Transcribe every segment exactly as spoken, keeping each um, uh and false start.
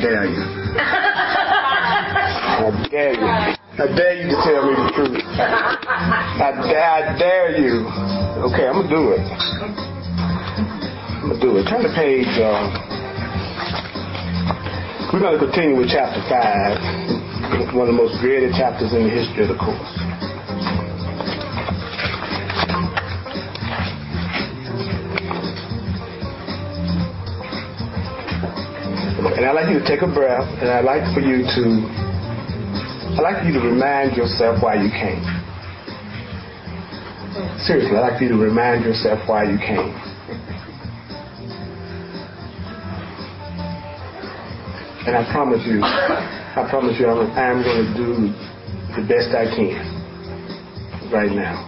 dare you. I dare you. I dare you to tell me the truth. I dare, I dare you. Okay, I'm going to do it. I'm going to do it. Turn the page. Uh, we're going to continue with chapter five. One of the most dreaded chapters in the history of the course. And I'd like you to take a breath, and I'd like for you to, I'd like for you to remind yourself why you came. Seriously, I'd like for you to remind yourself why you came. And I promise you, I promise you, I'm, I'm going to do the best I can right now.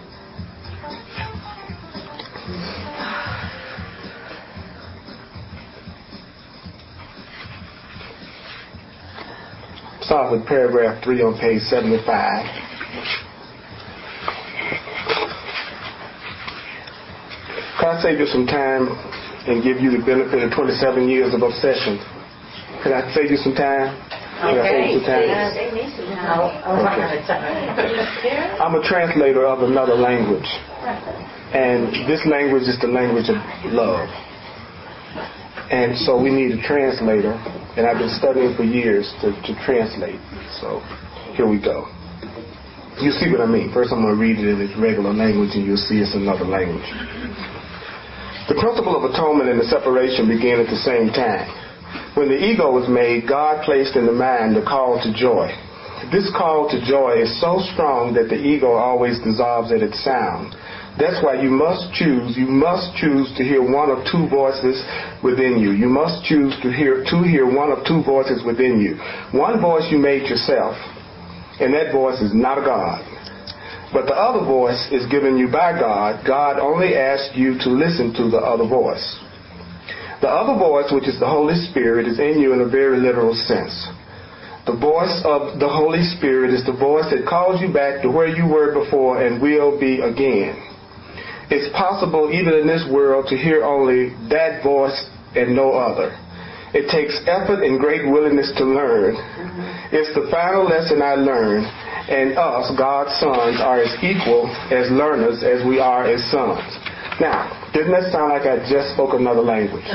Start with paragraph three on page seventy-five. Can I save you some time and give you the benefit of twenty-seven years of obsession? Can I save you some time? Can I save you some time? Okay. I'm a translator of another language. And this language is the language of love. And so we need a translator, and I've been studying for years to, to translate. So here we go. You see what I mean. First I'm going to read it in its regular language, and you'll see it's another language. The principle of atonement and the separation began at the same time. When the ego was made, God placed in the mind the call to joy. This call to joy is so strong that the ego always dissolves at its sound. That's why you must choose, you must choose to hear one of two voices within you. You must choose to hear to hear one of two voices within you. One voice you made yourself, and that voice is not a God. But the other voice is given you by God. God only asks you to listen to the other voice. The other voice, which is the Holy Spirit, is in you in a very literal sense. The voice of the Holy Spirit is the voice that calls you back to where you were before and will be again. It's possible even in this world to hear only that voice and no other. It takes effort and great willingness to learn. It's the final lesson I learned, and us, God's sons, are as equal as learners as we are as sons. Now, didn't that sound like I just spoke another language?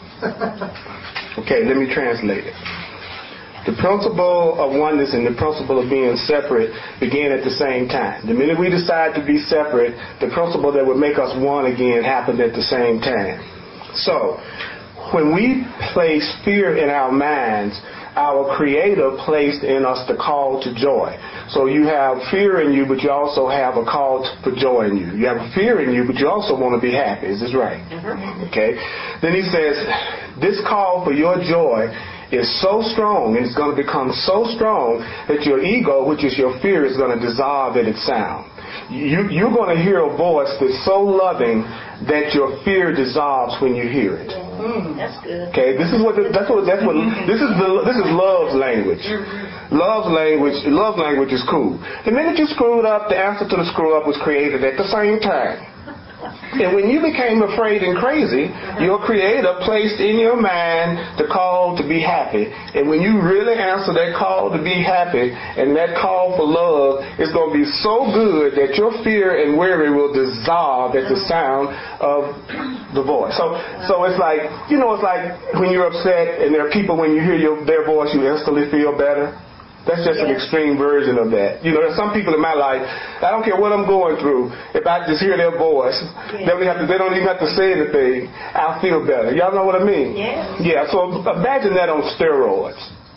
Okay, let me translate it. The principle of oneness and the principle of being separate began at the same time. The minute we decide to be separate, the principle that would make us one again happened at the same time. So, when we place fear in our minds, our Creator placed in us the call to joy. So you have fear in you, but you also have a call for joy in you. You have fear in you, but you also want to be happy. Is this right? Okay. Then he says, this call for your joy is so strong, and it's going to become so strong that your ego, which is your fear, is going to dissolve at its sound. You, you're going to hear a voice that's so loving that your fear dissolves when you hear it. Mm, that's good. Okay, this is what that's what that's what this is the this is love's language. Love's language, love language is cool. The minute you screwed up, the answer to the screw up was created at the same time. And when you became afraid and crazy, your Creator placed in your mind the call to be happy. And when you really answer that call to be happy and that call for love, it's going to be so good that your fear and worry will dissolve at the sound of the voice. So, so it's like, you know, it's like when you're upset and there are people, when you hear your, their voice, you instantly feel better. That's just an extreme version of that. You know, there's some people in my life, I don't care what I'm going through, if I just hear their voice, they don't even have to, they don't even have to say anything, I'll feel better. Y'all know what I mean? Yeah. Yeah, so imagine that on steroids.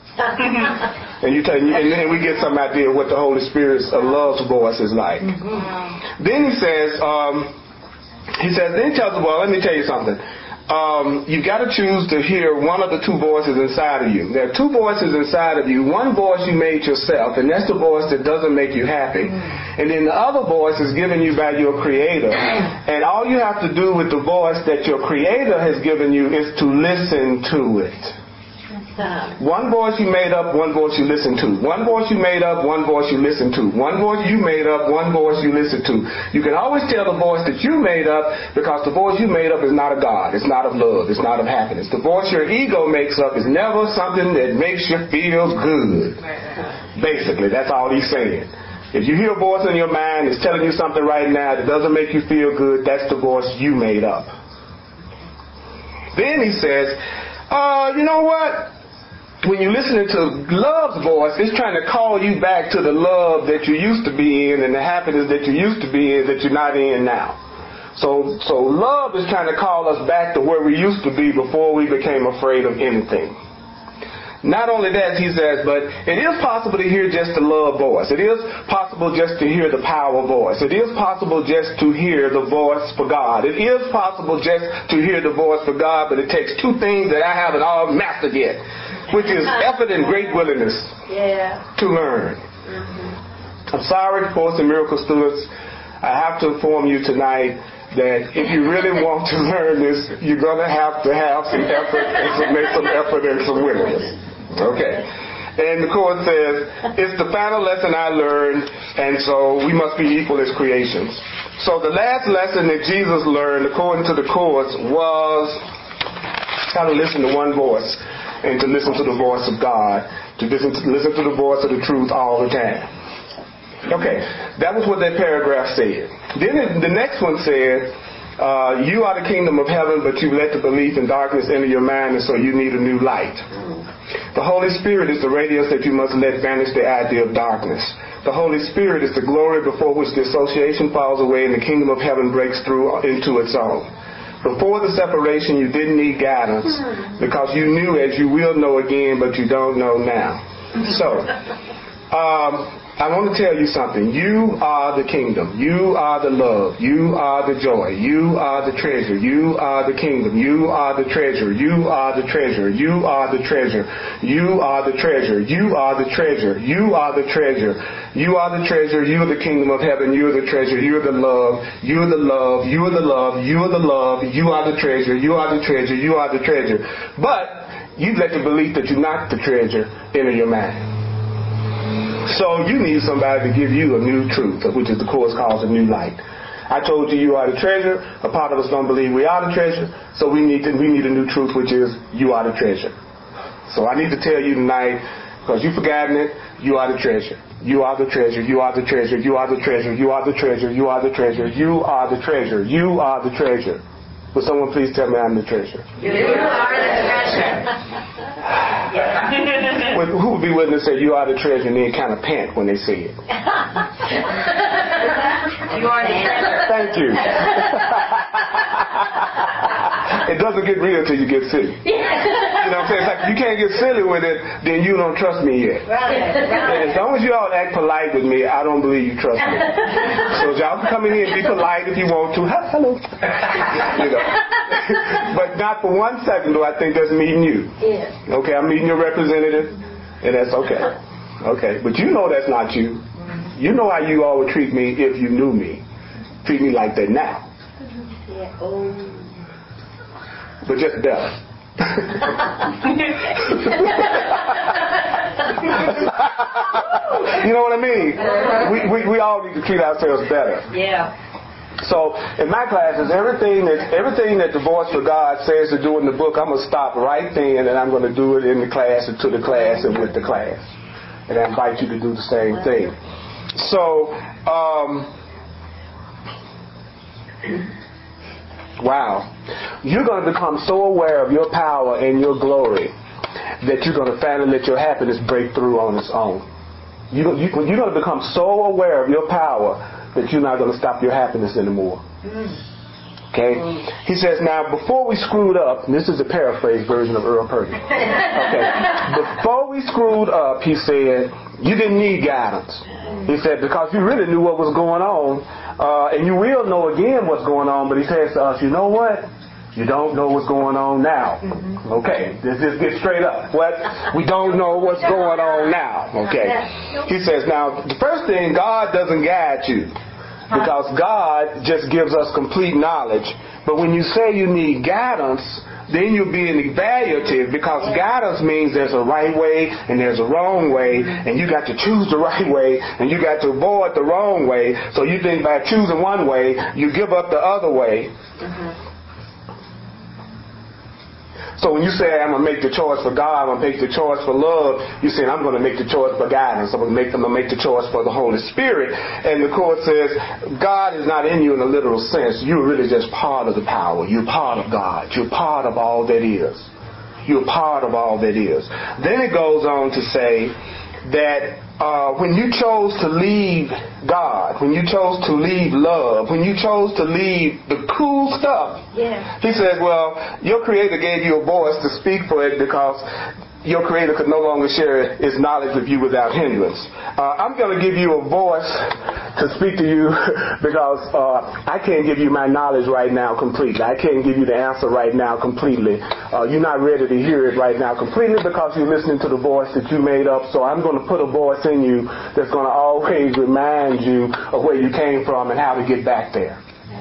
And you tell and, and we get some idea of what the Holy Spirit's uh, love's voice is like. Mm-hmm. Then he says, um, he says, then he tells the well, let me tell you something. Um, you've got to choose to hear one of the two voices inside of you. There are two voices inside of you. One voice you made yourself, and that's the voice that doesn't make you happy. And then the other voice is given you by your Creator. And all you have to do with the voice that your Creator has given you is to listen to it. One voice you made up, one voice you listen to. One voice you made up, one voice you listen to. One voice you made up, one voice you listen to. You can always tell the voice that you made up because the voice you made up is not of God. It's not of love. It's not of happiness. The voice your ego makes up is never something that makes you feel good. Basically, that's all he's saying. If you hear a voice in your mind that's telling you something right now that doesn't make you feel good, that's the voice you made up. Then he says, uh, you know what? When you're listening to love's voice, it's trying to call you back to the love that you used to be in and the happiness that you used to be in that you're not in now. So, so love is trying to call us back to where we used to be before we became afraid of anything. Not only that, he says, but it is possible to hear just the love voice. It is possible just to hear the power voice. It is possible just to hear the voice for God. It is possible just to hear the voice for God, but it takes two things that I haven't all mastered yet, which is effort and great willingness yeah. to learn. Mm-hmm. I'm sorry, Course in Miracles students. I have to inform you tonight that if you really want to learn this, you're going to have to have some effort and some, make some effort and some willingness. Okay. And the Course says, it's the final lesson I learned, and so we must be equal as creations. So the last lesson that Jesus learned, according to the Course, was how to listen to one voice and to listen to the voice of God, to listen to, listen to the voice of the truth all the time. Okay, that was what that paragraph said. Then it, the next one said, uh, you are the kingdom of heaven, but you let the belief in darkness enter your mind, and so you need a new light. The Holy Spirit is the radiance that you must let banish the idea of darkness. The Holy Spirit is the glory before which the association falls away and the kingdom of heaven breaks through into its own. Before the separation, you didn't need guidance because you knew, as you will know again, but you don't know now. So, um, I want to tell you something. You are the kingdom. You are the love. You are the joy. You are the treasure. You are the kingdom. You are the treasure. You are the treasure. You are the treasure. You are the treasure. You are the treasure. You are the treasure. You are the treasure. You are the kingdom of heaven. You are the treasure. You are the love. You are the love. You are the love. You are the love. You are the treasure. You are the treasure. You are the treasure. But you let the belief that you're not the treasure enter your mind. So you need somebody to give you a new truth, which is the Course calls a new light. I told you you are the treasure. A part of us don't believe we are the treasure. So we need to, we need a new truth, which is you are the treasure. So I need to tell you tonight, because you've forgotten it, you are the treasure. You are the treasure. You are the treasure. You are the treasure. You are the treasure. You are the treasure. You are the treasure. You are the treasure. Will someone please tell me I'm the treasure? You are the treasure. Well, who would be willing to say you are the treasure and then kind of pant when they say it? You are the treasure. Thank you. It doesn't get real till you get silly. You know what I'm saying? It's like you can't get silly with it, then you don't trust me yet. Right, right. As long as you all act polite with me, I don't believe you trust me. So y'all can come in here and be polite if you want to. Hello. You know. But not for one second do I think that's meeting you. Yeah. Okay, I'm meeting your representative, and that's okay. Okay, but you know that's not you. You know how you all would treat me if you knew me. Treat me like that now. Yeah. Oh. But just better. You know what I mean? We, we we all need to treat ourselves better. Yeah. So in my classes, everything that everything that the voice for God says to do in the book, I'm gonna stop right then, and I'm gonna do it in the class and to the class and with the class, and I invite you to do the same thing. So, um, wow, you're gonna become so aware of your power and your glory that you're gonna finally let your happiness break through on its own. You, you, you're gonna become so aware of your power that you're not going to stop your happiness anymore. Okay? He says, now, before we screwed up, and this is a paraphrase version of Earl Purdy. Okay? Before we screwed up, he said, you didn't need guidance. He said, because you really knew what was going on, uh, and you will know again what's going on, but he says to us, you know what? You don't know what's going on now. Okay, let's just get straight up. What? We don't know what's going on now. Okay. He says, now, the first thing, God doesn't guide you because God just gives us complete knowledge. But when you say you need guidance, then you're being evaluative, because guidance means there's a right way and there's a wrong way, and you got to choose the right way and you got to avoid the wrong way. So you think by choosing one way, you give up the other way. Mm-hmm. So when you say, I'm going to make the choice for God, I'm going to make the choice for love, you're saying, I'm going to make the choice for guidance. I'm going to make, I'm going to make the choice for the Holy Spirit. And the Court says, God is not in you in a literal sense. You're really just part of the power. You're part of God. You're part of all that is. You're part of all that is. Then it goes on to say that uh, when you chose to leave God, when you chose to leave love, when you chose to leave the cool stuff, yeah. He says, well, your Creator gave you a voice to speak for it, because your Creator could no longer share His knowledge with you without hindrance. Uh, I'm going to give you a voice to speak to you because uh, I can't give you my knowledge right now completely. I can't give you the answer right now completely. Uh, you're not ready to hear it right now completely because you're listening to the voice that you made up. So I'm going to put a voice in you that's going to always remind you of where you came from and how to get back there.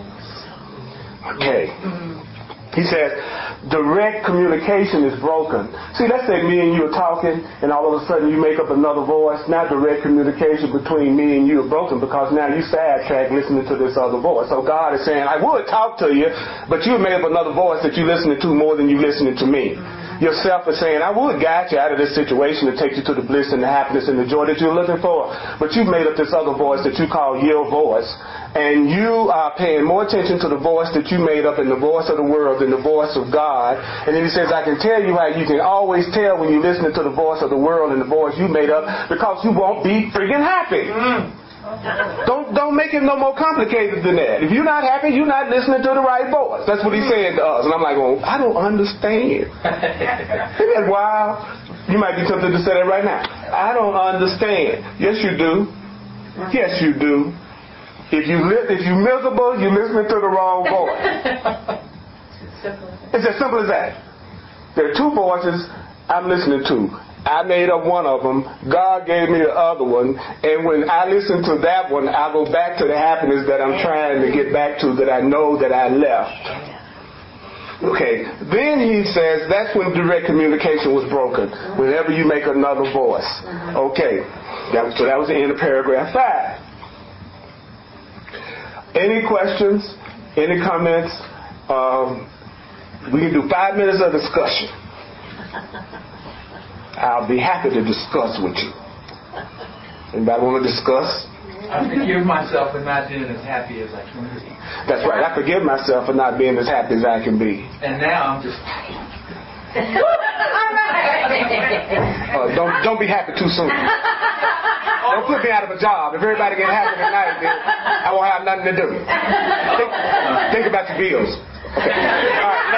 Okay. He says, direct communication is broken. See, let's say me and you are talking, and all of a sudden you make up another voice. Now direct communication between me and you are broken, because now you sidetrack listening to this other voice. So God is saying, I would talk to you, but you made up another voice that you're listening to more than you're listening to me. Yourself is saying, I would guide you out of this situation to take you to the bliss and the happiness and the joy that you're looking for. But you made up this other voice that you call your voice. And you are paying more attention to the voice that you made up and the voice of the world than the voice of God. And then he says, I can tell you how you can always tell when you're listening to the voice of the world and the voice you made up, because you won't be friggin' happy. Mm. Don't don't make it no more complicated than that. If you're not happy, you're not listening to the right voice. That's what he's saying to us. And I'm like, well, I don't understand. Isn't that wild? You might be tempted to say that right now. I don't understand. Yes, you do. Yes, you do. If you li- if you're miserable, you're listening to the wrong voice. It's as simple as that. There are two voices I'm listening to. I made up one of them. God gave me the other one. And when I listen to that one, I go back to the happiness that I'm trying to get back to, that I know that I left. Okay. Then he says that's when direct communication was broken. Whenever you make another voice. Okay. That, so that was the end of paragraph five. Any questions? Any comments? Um, we can do five minutes of discussion. I'll be happy to discuss with you. Anybody want to discuss? I forgive myself for not being as happy as I can be. That's right. I forgive myself for not being as happy as I can be. And now I'm just... uh, don't don't be happy too soon. Don't put me out of a job. If everybody get happy tonight, then I won't have nothing to do. Think, think about your bills. Okay. All right.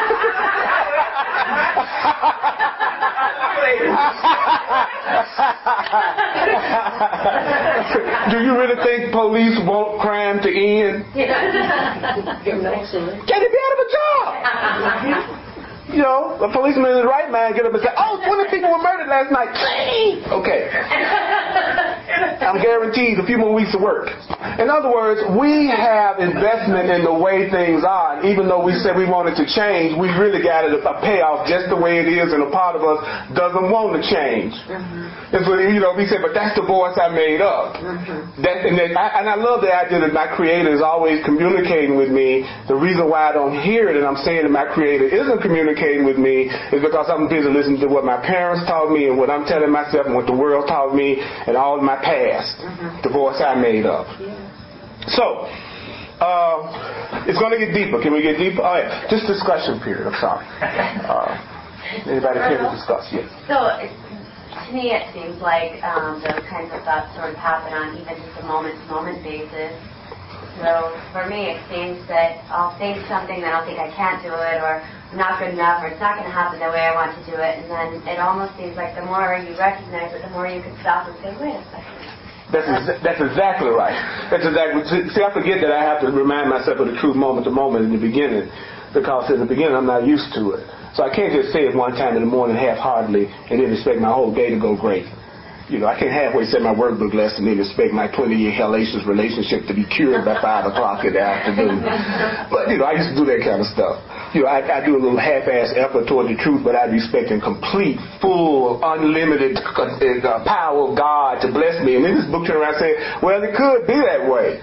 Do you really think police want crime to end? Can they be out of a job? You know, a policeman in his right mind get up and say, oh, twenty people were murdered last night. Okay. I'm guaranteed a few more weeks of work. In other words, we have investment in the way things are. Even though we said we wanted to change, we really got a payoff just the way it is, and a part of us doesn't want to change. Mm-hmm. And so, you know, we said, but that's the voice I made up. Mm-hmm. That, and, that, I, and I love the idea that my Creator is always communicating with me. The reason why I don't hear it, and I'm saying that my Creator isn't communicating with me, is because I'm busy listening to what my parents taught me and what I'm telling myself and what the world taught me and all of my past, mm-hmm. the voice I made up. Yeah. So, uh, it's going to get deeper. Can we get deeper? All right, just discussion period. I'm sorry. Uh, anybody care to discuss? Yes. So, it, to me, it seems like um, those kinds of thoughts sort of happen on even just a moment-to-moment basis. So, for me, it seems that I'll think something, then I'll think I can't do it, or I'm not good enough, or it's not going to happen the way I want to do it, and then it almost seems like the more you recognize it, the more you can stop and say, wait a second. That's ex- that's exactly right. That's exactly. See, I forget that I have to remind myself of the true moment to moment in the beginning, because in the beginning I'm not used to it. So I can't just say it one time in the morning half-heartedly and then expect my whole day to go great. You know, I can't halfway set my workbook lesson and then expect my twenty-year hellacious relationship to be cured by five o'clock in the afternoon. But, you know, I used to do that kind of stuff. you know, I, I do a little half-ass effort toward the truth, but I'd be expecting complete, full, unlimited uh, power of God to bless me. And then this book turned around saying, well, it could be that way.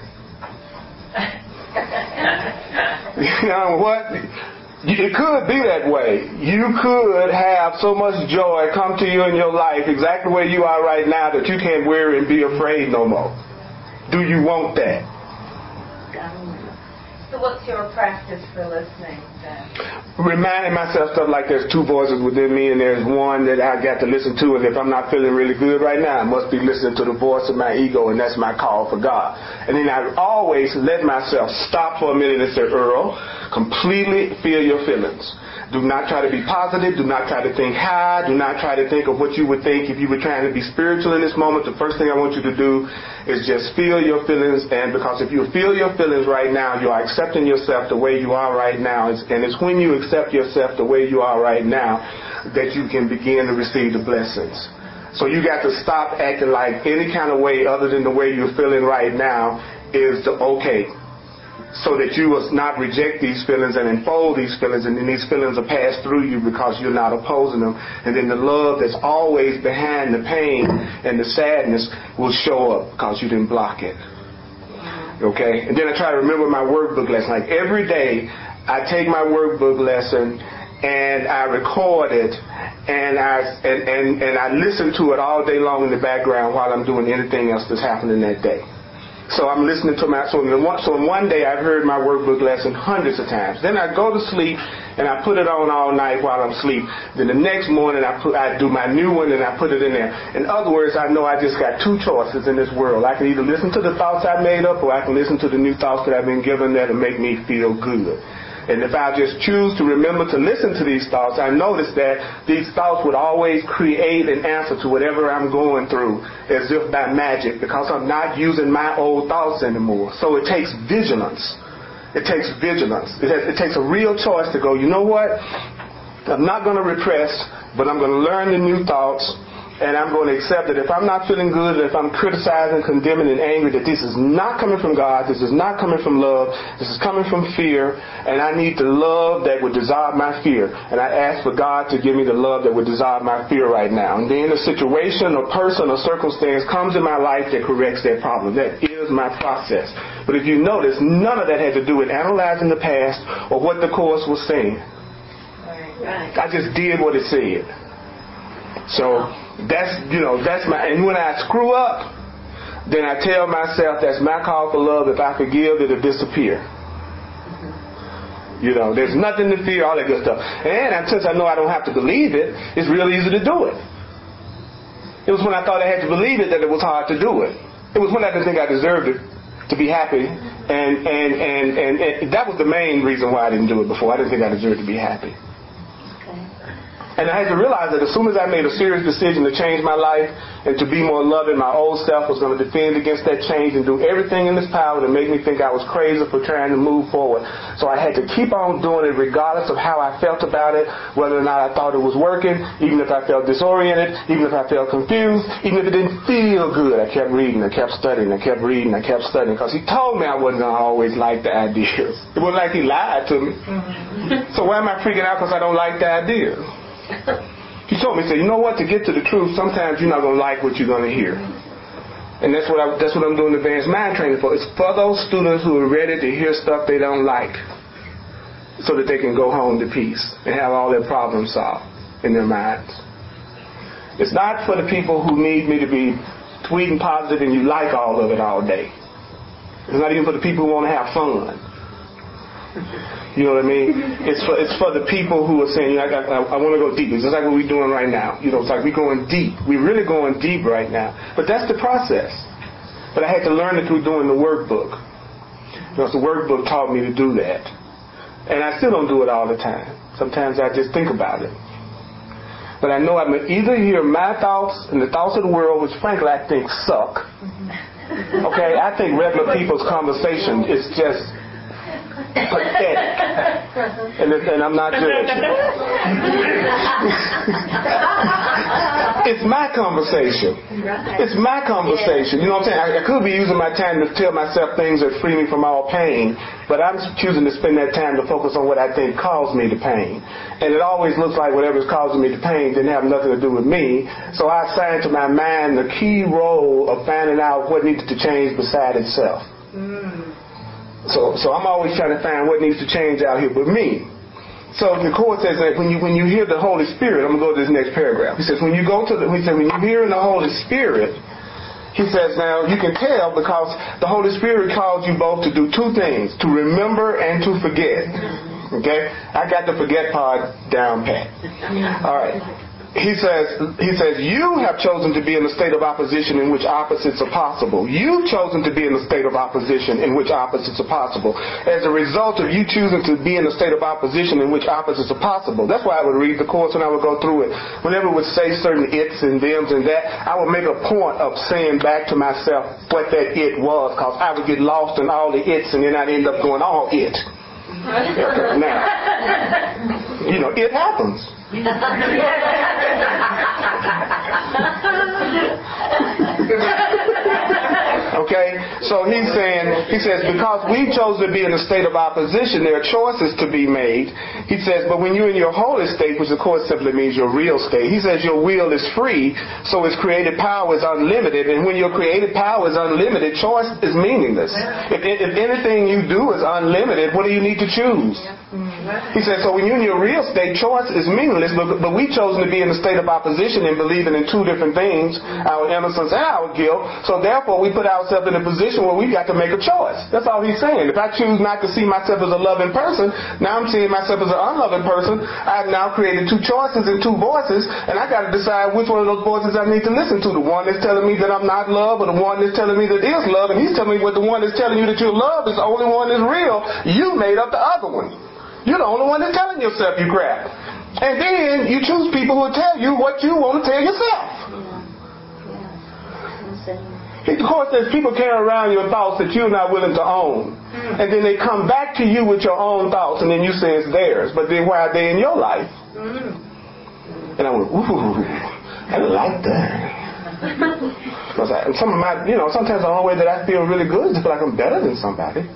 You know what? It could be that way. You could have so much joy come to you in your life exactly where you are right now that you can't worry and be afraid no more. Do you want that? So what's your practice for listening then? Reminding myself stuff like there's two voices within me and there's one that I got to listen to, and if I'm not feeling really good right now, I must be listening to the voice of my ego, and that's my call for God. And then I always let myself stop for a minute and say, Earl, completely feel your feelings. Do not try to be positive. Do not try to think high. Do not try to think of what you would think if you were trying to be spiritual in this moment. The first thing I want you to do is just feel your feelings. And because if you feel your feelings right now, you are accepting yourself the way you are right now. And it's when you accept yourself the way you are right now that you can begin to receive the blessings. So you got to stop acting like any kind of way other than the way you're feeling right now is the okay. So that you will not reject these feelings and enfold these feelings, and then these feelings will pass through you because you're not opposing them. And then the love that's always behind the pain and the sadness will show up because you didn't block it. Okay? And then I try to remember my workbook lesson. Like every day, I take my workbook lesson and I record it, and I and, and, and I listen to it all day long in the background while I'm doing anything else that's happening that day. So I'm listening to my, so in, one, so in one day I've heard my workbook lesson hundreds of times. Then I go to sleep and I put it on all night while I'm asleep. Then the next morning I put, I do my new one and I put it in there. In other words, I know I just got two choices in this world. I can either listen to the thoughts I made up, or I can listen to the new thoughts that I've been given that'll make me feel good. And if I just choose to remember to listen to these thoughts, I notice that these thoughts would always create an answer to whatever I'm going through as if by magic, because I'm not using my old thoughts anymore. So it takes vigilance. It takes vigilance. It, has, it takes a real choice to go, you know what? I'm not going to repress, but I'm going to learn the new thoughts. And I'm going to accept that if I'm not feeling good, and if I'm criticizing, condemning, and angry, that this is not coming from God, this is not coming from love, this is coming from fear, and I need the love that would dissolve my fear. And I ask for God to give me the love that would dissolve my fear right now. And then a situation or person or circumstance comes in my life that corrects that problem. That is my process. But if you notice, none of that had to do with analyzing the past or what the Course was saying. I just did what it said. So that's, you know, that's my, and when I screw up, then I tell myself that's my call for love. If I forgive, it'll disappear. You know, there's nothing to fear, all that good stuff. And since I know I don't have to believe it, it's real easy to do it. It was when I thought I had to believe it that it was hard to do it. It was when I didn't think I deserved it to be happy. And, and, and, and, and that was the main reason why I didn't do it before. I didn't think I deserved to be happy. And I had to realize that as soon as I made a serious decision to change my life and to be more loving, my old self was going to defend against that change and do everything in its power to make me think I was crazy for trying to move forward. So I had to keep on doing it regardless of how I felt about it, whether or not I thought it was working, even if I felt disoriented, even if I felt confused, even if it didn't feel good. I kept reading, I kept studying, I kept reading, I kept studying, because he told me I wasn't going to always like the ideas. It wasn't like he lied to me. So why am I freaking out because I don't like the ideas? He told me, he said, you know what, to get to the truth, sometimes you're not going to like what you're going to hear. And that's what, I, that's what I'm doing advanced mind training for. It's for those students who are ready to hear stuff they don't like so that they can go home to peace and have all their problems solved in their minds. It's not for the people who need me to be tweeting positive and you like all of it all day. It's not even for the people who want to have fun. You know what I mean? It's for it's for the people who are saying, I, I, I want to go deep. It's just like what we're doing right now. You know, it's like we're going deep. We're really going deep right now. But that's the process. But I had to learn it through doing the workbook. Because the workbook taught me to do that. And I still don't do it all the time. Sometimes I just think about it. But I know I'm going to either hear my thoughts and the thoughts of the world, which frankly I think suck. Okay? I think regular people's conversation is just pathetic. And, and I'm not judging. It's my conversation. It's my conversation. You know what I'm saying? I, I could be using my time to tell myself things that free me from all pain, but I'm choosing to spend that time to focus on what I think caused me the pain. And it always looks like whatever's causing me the pain didn't have nothing to do with me. So I assigned to my mind the key role of finding out what needed to change beside itself. Mm. So, so I'm always trying to find what needs to change out here with me. So the Court says that when you when you hear the Holy Spirit, I'm going to go to this next paragraph. He says when you go to the, he said when you hear in the Holy Spirit, he says now you can tell because the Holy Spirit calls you both to do two things: to remember and to forget. Okay, I got the forget part down pat. All right. He says, he says, you have chosen to be in a state of opposition in which opposites are possible. You've chosen to be in a state of opposition in which opposites are possible. As a result of you choosing to be in a state of opposition in which opposites are possible. That's why I would read the course and I would go through it. Whenever it would say certain its and thems and that, I would make a point of saying back to myself what that it was, because I would get lost in all the its and then I'd end up going all it. Now, you know, it happens. Okay, so he's saying, he says, because we chose to be in a state of opposition, there are choices to be made. He says, but when you're in your holy state, which of course simply means your real state, he says your will is free, so its creative power is unlimited. And when your creative power is unlimited, choice is meaningless. If, if anything you do is unlimited, what do you need to choose? He says, so when you're in your real state, choice is meaningless, but, but we've chosen to be in a state of opposition and believing in two different things, our innocence and our guilt. So therefore, we put ourselves in a position where we've got to make a choice. That's all he's saying. If I choose not to see myself as a loving person, now I'm seeing myself as an unloving person. I've now created two choices and two voices, and I got to decide which one of those voices I need to listen to. The one that's telling me that I'm not love, or the one that's telling me that is love, and he's telling me what the one that's telling you that you're love is the only one that's real. You made up the other one. You're the only one that's telling yourself you crap. And then you choose people who will tell you what you want to tell yourself. Of course, there's people carrying around your thoughts that you're not willing to own. And then they come back to you with your own thoughts, and then you say it's theirs. But then why are they in your life? And I went, ooh, I like that. And some of my, you know, sometimes the only way that I feel really good is to feel like I'm better than somebody.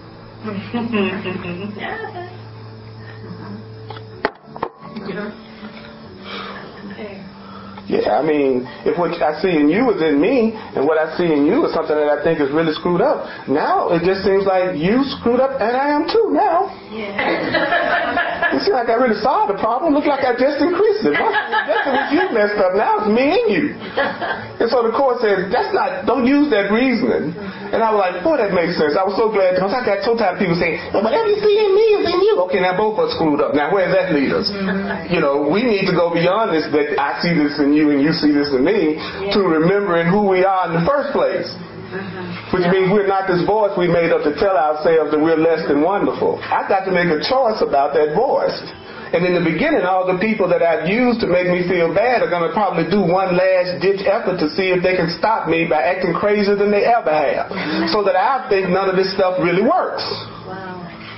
Yeah, I mean, if what I see in you is in me, and what I see in you is something that I think is really screwed up, now it just seems like you screwed up, and I am too now. Yeah. It seems like I really solved the problem. Look like I just increased it. That's what you messed up. Now it's me and you. And so the court says, that's not, don't use that reasoning. And I was like, boy, that makes sense. I was so glad, because I got so tired of people saying, well, whatever you see in me is in you. Okay, now both of us screwed up. Now where does that lead us? Mm-hmm. You know, we need to go beyond this, that I see this in you and you see this in me, yeah, to remembering who we are in the first place. Uh-huh. Which means we're not this voice we made up to tell ourselves that we're less than wonderful. I've got to make a choice about that voice. And in the beginning, all the people that I've used to make me feel bad are going to probably do one last ditch effort to see if they can stop me by acting crazier than they ever have. Mm-hmm. So that I think none of this stuff really works. Wow.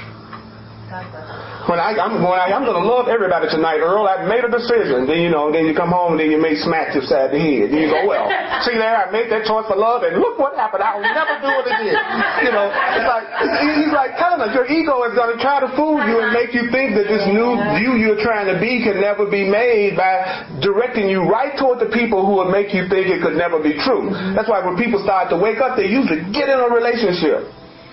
When I, I'm going, I'm going to love everybody tonight, Earl. I've made a decision. Then you know, then you come home and then you may smack yourself the head. Then you go, well, see there, I made that choice for love, and look what happened. I'll never do it again. You know, it's like he's like telling us your ego is going to try to fool you and make you think that this new view you're trying to be can never be made by directing you right toward the people who will make you think it could never be true. That's why when people start to wake up, they usually get in a relationship.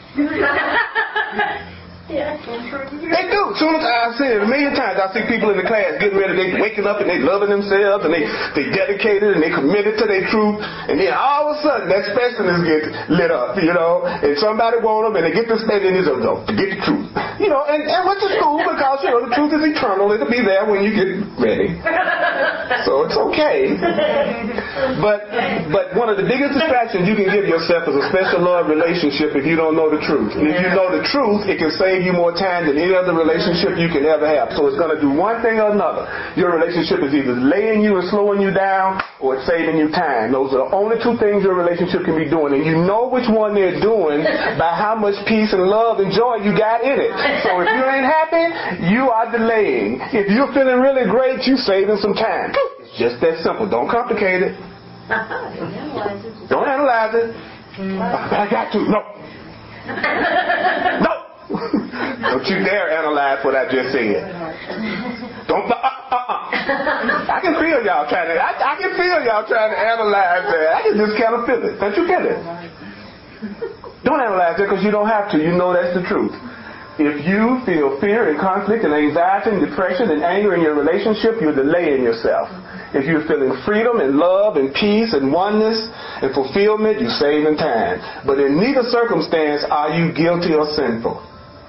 Yeah. They do. Soon as I've seen it a million times, I see people in the class getting ready, they waking up and they loving themselves and they they dedicated and they committed to their truth, and then all of a sudden that specialist gets lit up, you know, and somebody want them and they get this thing and he's like, no, forget the truth, you know, and, and which is cool because you know the truth is eternal. It'll be there when you get ready, so it's okay. But but one of the biggest distractions you can give yourself is a special love relationship if you don't know the truth. And if you know the truth, it can save you more time than any other relationship you can ever have. So it's going to do one thing or another. Your relationship is either laying you and slowing you down, or it's saving you time. Those are the only two things your relationship can be doing. And you know which one they're doing by how much peace and love and joy you got in it. So if you ain't happy, you are delaying. If you're feeling really great, you're saving some time. Just that simple. Don't complicate it. Don't analyze it. I got to. No. No. Don't you dare analyze what I just said. Don't. Uh, uh, uh. I can feel y'all trying to. I, I can feel y'all trying to analyze that. I can just kind of feel it. Don't you feel it? Don't analyze it because you don't have to. You know that's the truth. If you feel fear and conflict and anxiety and depression and anger in your relationship, you're delaying yourself. If you're feeling freedom and love and peace and oneness and fulfillment, you're saving time. But in neither circumstance are you guilty or sinful.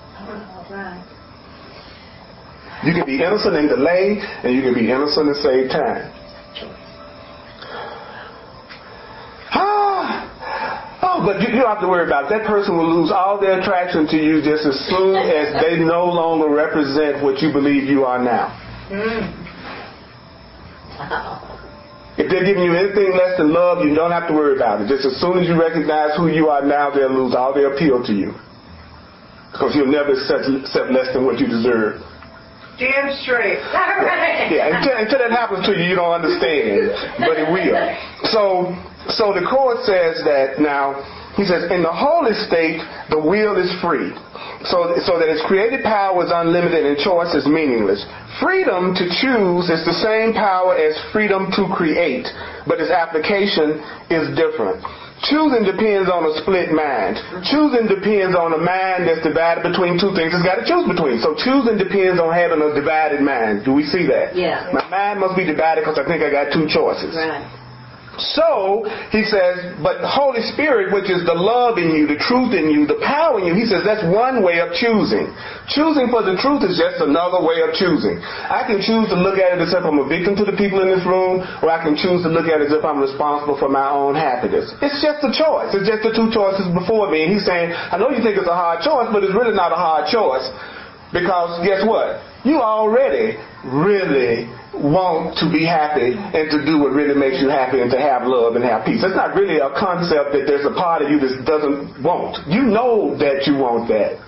You can be innocent and delay, and you can be innocent and save time. Ah! Oh, but you, you don't have to worry about it. That person will lose all their attraction to you just as soon as they no longer represent what you believe you are now. Mm. If they're giving you anything less than love, you don't have to worry about it. Just as soon as you recognize who you are now, they'll lose all their appeal to you. Because you'll never accept, accept less than what you deserve. Damn straight. Yeah, until, until that happens to you, you don't understand. But it will. So, so the court says that now, he says, in the holy state, the will is free. So, so that its creative power is unlimited and choice is meaningless. Freedom to choose is the same power as freedom to create, but its application is different. Choosing depends on a split mind. Choosing depends on a mind that's divided between two things it's got to choose between. So choosing depends on having a divided mind. Do we see that? Yeah. My mind must be divided because I think I got two choices. Right. So, he says, but the Holy Spirit, which is the love in you, the truth in you, the power in you, he says that's one way of choosing. Choosing for the truth is just another way of choosing. I can choose to look at it as if I'm a victim to the people in this room, or I can choose to look at it as if I'm responsible for my own happiness. It's just a choice. It's just the two choices before me. And he's saying, I know you think it's a hard choice, but it's really not a hard choice. Because guess what? You already really want to be happy and to do what really makes you happy and to have love and have peace. It's not really a concept that there's a part of you that doesn't want. You know that you want that.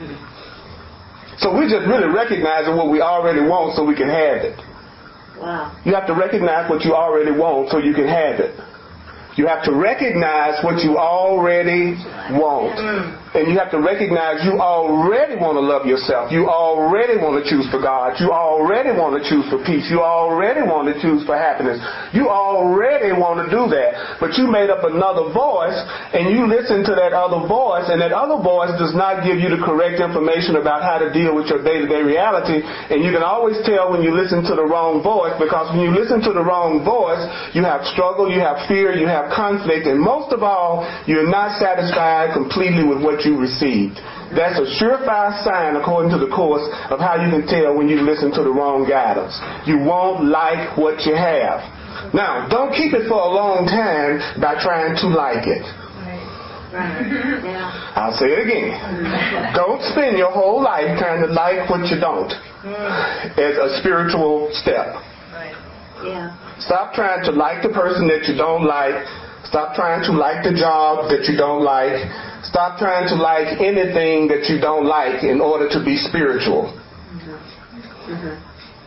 So we're just really recognizing what we already want so we can have it. Wow. You have to recognize what you already want so you can have it. You have to recognize what you already want. And you have to recognize you already want to love yourself. You already want to choose for God. You already want to choose for peace. You already want to choose for happiness. You already want to do that. But you made up another voice and you listen to that other voice, and that other voice does not give you the correct information about how to deal with your day-to-day reality. And you can always tell when you listen to the wrong voice, because when you listen to the wrong voice, you have struggle, you have fear, you have conflict, and most of all, you're not satisfied completely with what you received. That's a surefire sign, according to the course, of how you can tell when you listen to the wrong guidance. You won't like what you have. Now, don't keep it for a long time by trying to like it. Right. Yeah. I'll say it again. Don't spend your whole life trying to like what you don't as a spiritual step. Right. Yeah. Stop trying to like the person that you don't like. Stop trying to like the job that you don't like. Stop trying to like anything that you don't like in order to be spiritual. Mm-hmm. Mm-hmm.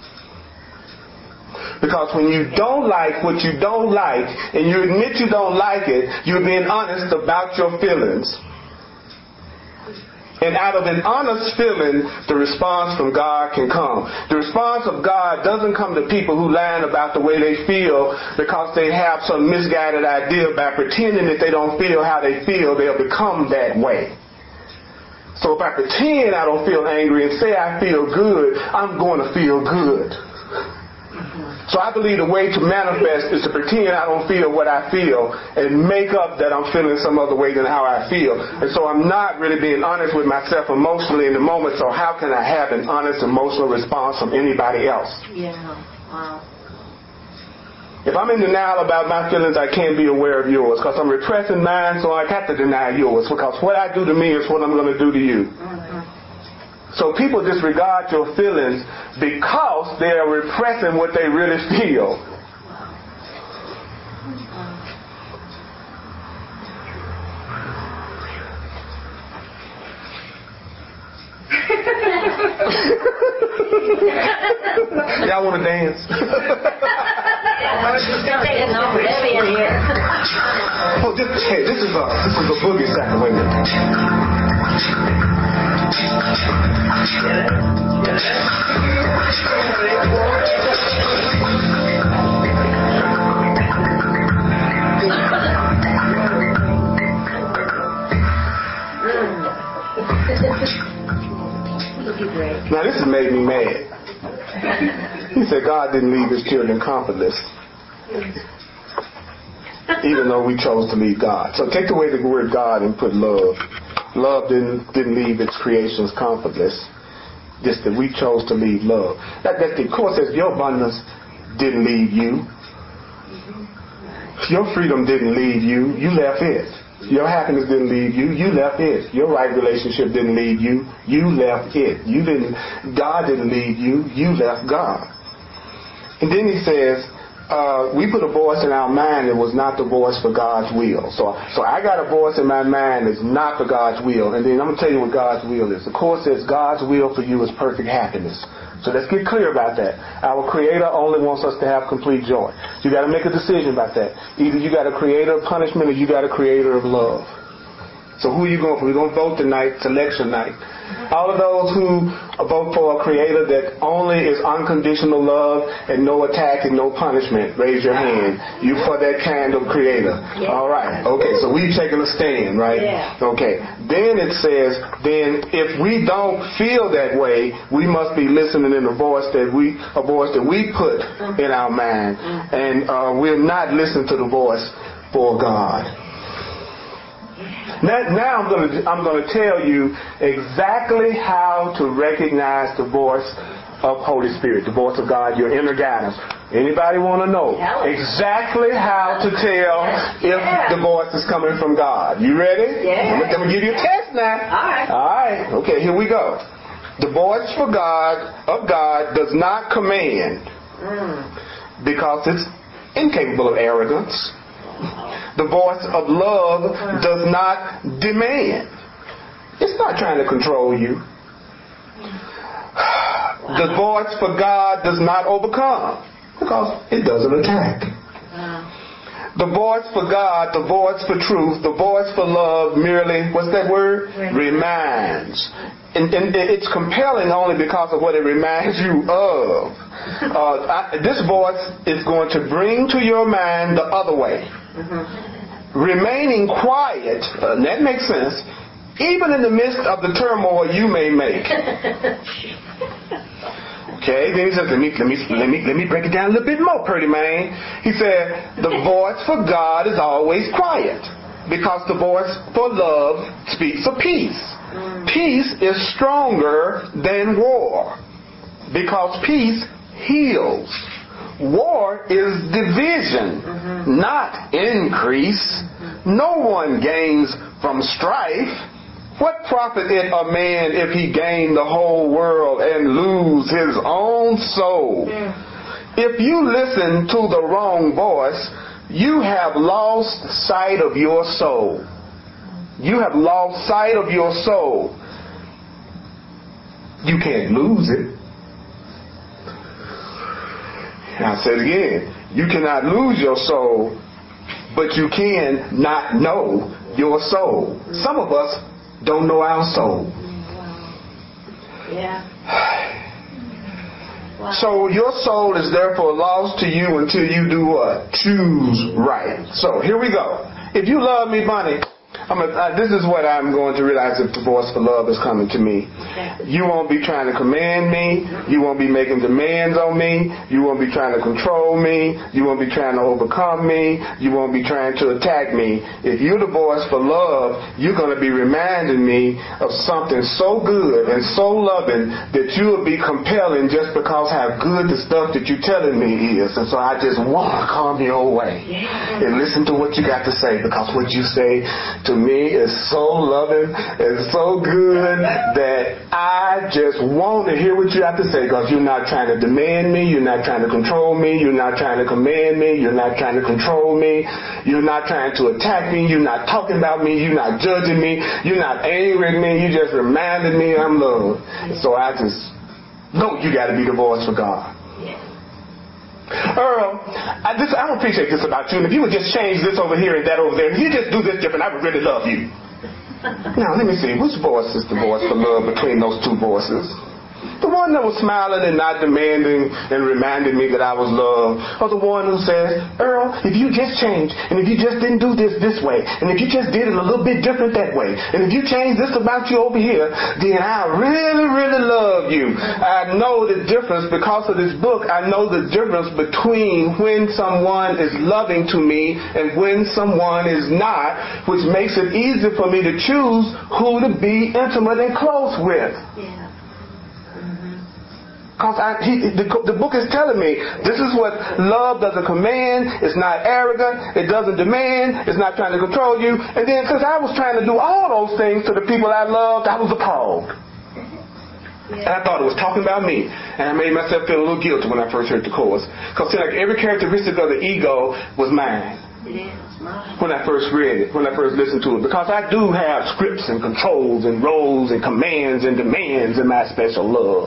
Because when you don't like what you don't like, and you admit you don't like it, you're being honest about your feelings. And out of an honest feeling, the response from God can come. The response of God doesn't come to people who lie about the way they feel because they have some misguided idea. By pretending that they don't feel how they feel, they'll become that way. So if I pretend I don't feel angry and say I feel good, I'm going to feel good. So I believe the way to manifest is to pretend I don't feel what I feel and make up that I'm feeling some other way than how I feel. And so I'm not really being honest with myself emotionally in the moment. So how can I have an honest emotional response from anybody else? Yeah. Wow. If I'm in denial about my feelings, I can't be aware of yours because I'm repressing mine, so I have to deny yours because what I do to me is what I'm going to do to you. Mm-hmm. So people disregard your feelings because they are repressing what they really feel. Y'all want to dance? taking over Debbie in here. Oh, this, hey, this is a this is a boogie second. Wait a minute. Now this has made me mad. He said God didn't leave his children comfortless, even though we chose to leave God. So take away the word God and put love. Love didn't didn't leave its creations comfortless. Just that we chose to leave love. That that the course says your abundance didn't leave you. Your freedom didn't leave you. You left it. Your happiness didn't leave you. You left it. Your right relationship didn't leave you. You left it. You didn't. God didn't leave you. You left God. And then he says, uh, we put a voice in our mind that was not the voice for God's will. So, so I got a voice in my mind that's not for God's will. And then I'm going to tell you what God's will is. The Course says God's will for you is perfect happiness. So let's get clear about that. Our Creator only wants us to have complete joy. You got to make a decision about that. Either you got a creator of punishment or you got a creator of love. So who are you going for? We're going to vote tonight, selection night. All of those who vote for a creator that only is unconditional love and no attack and no punishment, raise your hand. You for that kind of creator. Yeah. All right. Okay, so we've taken a stand, right? Yeah. Okay. Then it says, then if we don't feel that way, we must be listening in a voice that we, a voice that we put in our mind. And uh, we're not listening to the voice for God. Now, now I'm going to I'm going to tell you exactly how to recognize the voice of Holy Spirit, the voice of God, your inner guidance. Anybody want to know exactly how to tell if the voice is coming from God? You ready? Yeah. I'm going to give you a test now. All right. All right. Okay, here we go. The voice for God of God does not command because it's incapable of arrogance. The voice of love does not demand. It's not trying to control you. The voice for God does not overcome because it doesn't attack. The voice for God, the voice for truth, the voice for love merely, what's that word? Reminds. And, and it's compelling only because of what it reminds you of. Uh, I, this voice is going to bring to your mind the other way. Mm-hmm. Remaining quiet, uh, that makes sense, even in the midst of the turmoil you may make. Okay, then he says, let me, let me, let me, let me break it down a little bit more, pretty man. He said, the voice for God is always quiet because the voice for love speaks of peace. Mm. Peace is stronger than war because peace heals. War is division, mm-hmm. not increase. Mm-hmm. No one gains from strife. What profit it a man if he gain the whole world and lose his own soul? Mm. If you listen to the wrong voice, you have lost sight of your soul. You have lost sight of your soul. You can't lose it. I'll say it again. You cannot lose your soul, but you can not know your soul. Some of us don't know our soul. Yeah. Wow. So your soul is therefore lost to you until you do what? Choose right. So here we go. If you love me, Bunny, I'm a, uh, this is what I'm going to realize if the voice for love is coming to me. You won't be trying to command me. You won't be making demands on me. You won't be trying to control me. You won't be trying to overcome me. You won't be trying to attack me. If you're the voice for love, you're going to be reminding me of something so good and so loving that you will be compelling just because how good the stuff that you're telling me is. And so I just want to come your way and listen to what you got to say, because what you say to me is so loving and so good that I just want to hear what you have to say, because you're not trying to demand me, you're not trying to control me, you're not trying to command me, you're not trying to control me, you're not trying to attack me, you're not talking about me, you're not judging me, you're not angry at me, you just reminded me I'm loved. So I just know you got to be the voice for God. Earl, I, this, I don't appreciate this about you. And if you would just change this over here and that over there, if you just do this different, I would really love you. Now, let me see. Which voice is the voice for love between those two voices? The one that was smiling and not demanding and reminding me that I was loved, or the one who says, Earl, if you just changed, and if you just didn't do this this way, and if you just did it a little bit different that way, and if you changed this about you over here, then I really, really love you. I know the difference because of this book. I know the difference between when someone is loving to me and when someone is not, which makes it easier for me to choose who to be intimate and close with. Yeah. Because I, he, the, the book is telling me this is what love doesn't command. It's not arrogant. It doesn't demand. It's not trying to control you. And then since I was trying to do all those things to the people I loved, I was appalled. Yeah. And I thought it was talking about me. And I made myself feel a little guilty when I first heard the chorus. Because like every characteristic of the ego was mine. It is mine. When I first read it, when I first listened to it. Because I do have scripts and controls and roles and commands and demands in my special love.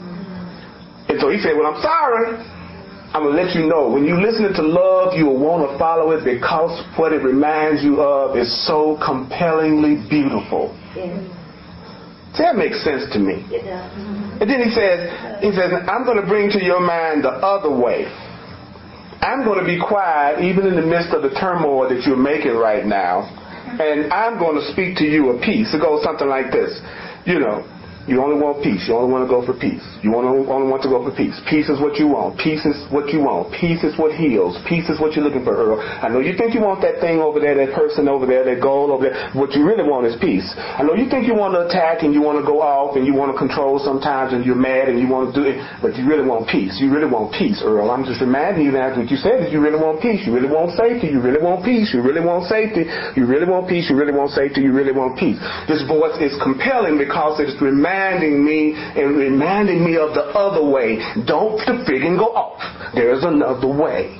And so he said, well, I'm sorry. I'm going to let you know. When you listen to love, you will want to follow it because what it reminds you of is so compellingly beautiful. Yeah. See, that makes sense to me. It does. And then he says, he says, I'm going to bring to your mind the other way. I'm going to be quiet even in the midst of the turmoil that you're making right now. And I'm going to speak to you a peace. It goes something like this. You know, you only want peace. You only want to go for peace. You only, only want to go for peace. Peace is what you want. Peace is what you want. Peace is what heals. Peace is what you're looking for, Earl. I know you think you want that thing over there, that person over there, that goal over there. What you really want is peace. I know you think you want to attack and you want to go off and you want to control sometimes and you're mad and you want to do it, but you really want peace. You really want peace, Earl. I'm just reminding you that what you said is you really want peace. You really want safety. You really want peace. You really want safety. You really want peace. You really want safety. You really want peace. This voice is compelling because it's reminding me and reminding me of the other way. Don't the friggin' go off. There's another way.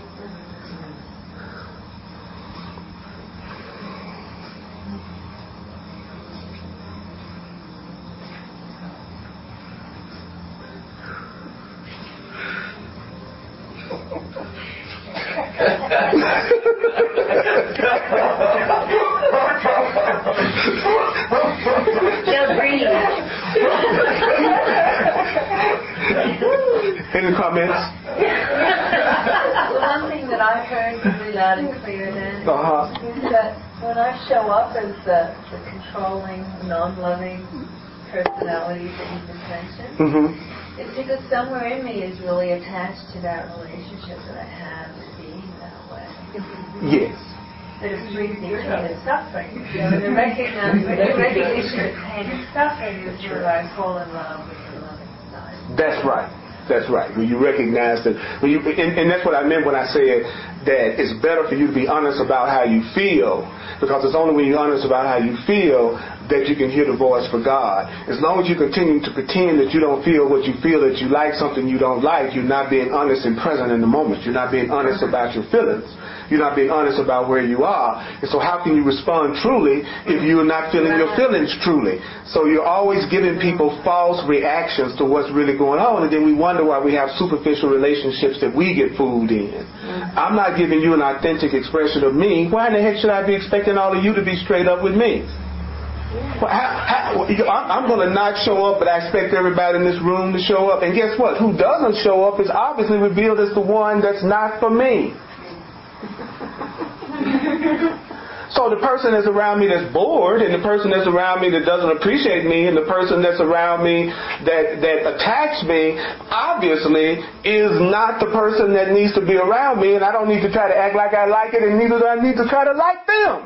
Just breathe. Any comments? One thing that I heard really loud and clear then Uh-huh. is that when I show up as the, the controlling, non-loving personality that you just mentioned, Mm-hmm. it's because somewhere in me is really attached to that relationship that I have with being that way. Yes. That it brings me pain and suffering. You know, the recognition, the recognition of pain and suffering is where I fall in love with the loving side. That's right. That's right. When you recognize that, when you, and, and that's what I meant when I said that it's better for you to be honest about how you feel, because it's only when you're honest about how you feel that you can hear the voice for God. As long as you continue to pretend that you don't feel what you feel, that you like something you don't like, you're not being honest and present in the moment. You're not being honest about your feelings. You're not being honest about where you are. And so how can you respond truly if you're not feeling your feelings truly? So you're always giving people false reactions to what's really going on, and then we wonder why we have superficial relationships that we get fooled in. I'm not giving you an authentic expression of me. Why in the heck should I be expecting all of you to be straight up with me? Well, how, how, I'm going to not show up, but I expect everybody in this room to show up. And guess what? Who doesn't show up is obviously revealed as the one that's not for me. So the person that's around me that's bored, and the person that's around me that doesn't appreciate me, and the person that's around me that, that attacks me, obviously is not the person that needs to be around me, and I don't need to try to act like I like it, and neither do I need to try to like them.